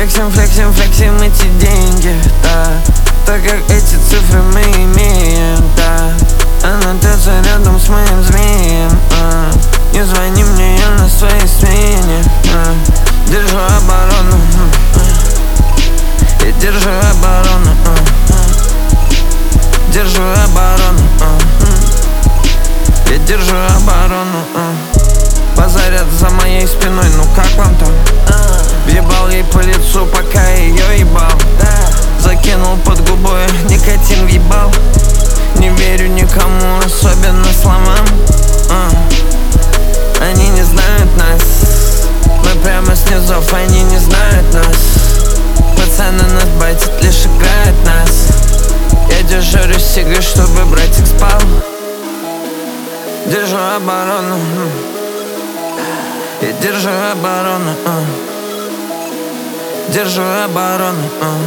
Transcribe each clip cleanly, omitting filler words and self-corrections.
флексим эти деньги, да. Так как эти цифры мы имеем, да. Аннотация рядом с моим змеем, Не звони мне, я на своей смене, Держу оборону, Я держу оборону, Держу оборону, Я держу оборону, Базарят за моей спиной, ну как вам там? Въебал ей по лицу, пока ее ебал. Закинул под губой, никотин въебал. Не верю никому, особенно словам. Они не знают нас. Мы прямо с низов, они не знают нас. Пацаны нас байтят, лишь играют нас. Я держу ресигы, чтобы братик спал. Держу оборону, Я держу оборону, Держу оборону,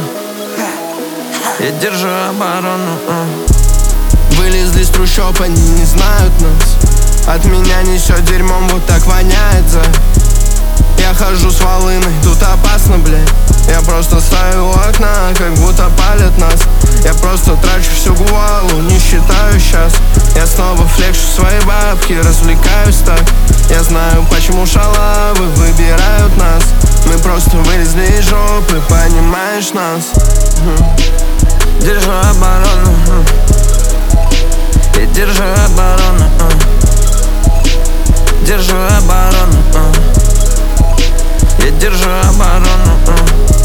Я держу оборону, Вылезли с трущоб, они не знают нас. От меня несет дерьмом, вот так воняет за. Я хожу с волыной, тут опасно, блядь. Я просто стою у окна, как будто палят нас. Я просто трачу всю гуалу, не считаю сейчас. Я снова флекшу свои бабки, развлекаюсь так. Я знаю, почему шалавы выбирают нас. Мы просто вылезли из жопы, понимаешь нас. Держу оборону, Я держу оборону, Держу оборону, Я держу оборону,